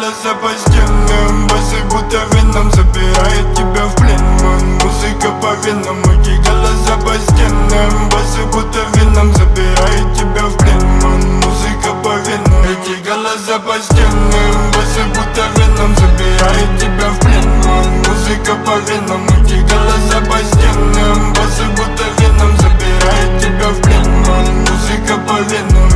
голоса по стенам, басы будто вином забирает тебя в плен, ман. Музыка по венам, эти голоса по стенам, басы будто вином забирает тебя в плен, ман. Музыка по венам, эти голоса по стенам, басы будто вином забирает тебя в плен, ман. Музыка по венам, эти голоса по стенам, басы будто вином забирает тебя в плен, ман. Музыка по венам.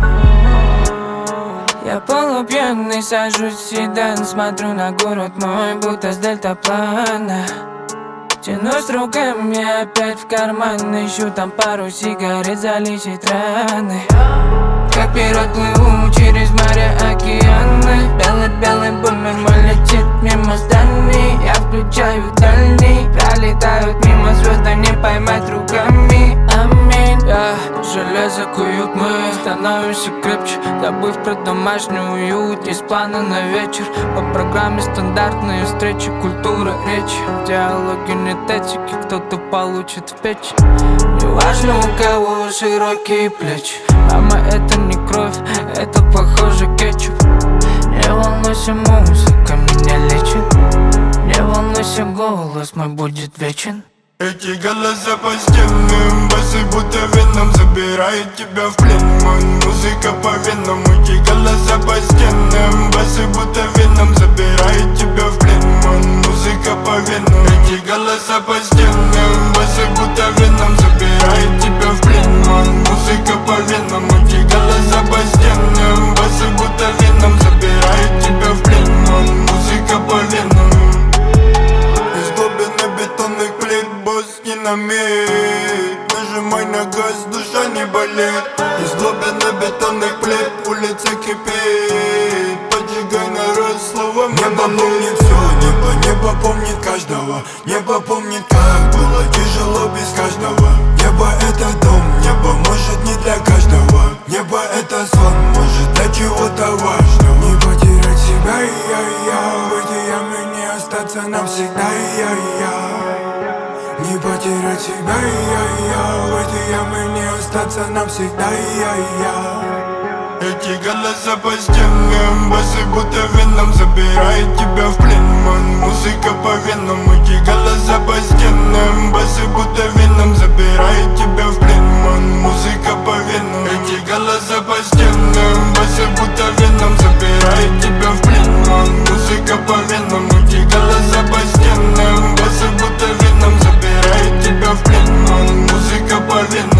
Я полупьяный, сажусь в седан, смотрю на город мой, будто с дельтаплана. Тянусь руками опять в карман, ищу там пару сигарет залечить раны. Как пират плыву через моря, океаны. Белый-белый бумер мой летит мимо зданий. Я включаю дальний, пролетают мимо звезды, не поймать руками. Аминь. Я железо куют мы, становимся крепче, забыв про домашний уют. Есть планы на вечер, по программе стандартные встречи, культура речи. Диалоги нет этики, кто-то получит в печь. Неважно у кого широкие плечи. Мама, это не кровь, это похоже кетчуп. Не волнуйся, музыка меня лечит. Не волнуйся, голос мой будет вечен. Эти голоса по стенам, басы будто веном забирает тебя в плен, ман. Музыка по венам, эти голоса по стенам, басы будто веном забирает тебя в плен, ман. Музыка по венам, эти голоса по стенам, басы будто веном забирает тебя в плен, ман. Музыка по венам, эти голоса по стенам, басы будто веном забирает тебя в плен, ман. Музыка по венам. Из глубины бетонных плит босс динамит. Нажимай на газ, душа не болит. Из глубины бетонных плит улица кипит. Поджигай народ словом. Небо помнит все, небо помнит каждого. Небо помнит, как было тяжело без каждого. Небо это дом, небо может не для каждого. Небо это сон, может для чего-то важного. Не потерять себя, в эти ямы не остаться навсегда, не потерять себя, в эти ямы не остаться навсегда, Эти голоса по стенам, басы будто веном забирает тебя в плен, ман. Музыка по венам, эти голоса по стенам, басы будто веном забирает тебя в плен, ман. Музыка по венам, эти голоса по стенам, басы будто веном забирает тебя в плен, ман. Музыка по венам, эти голоса по стенам, басы будто веном забирает тебя в плен, ман. Музыка по венам.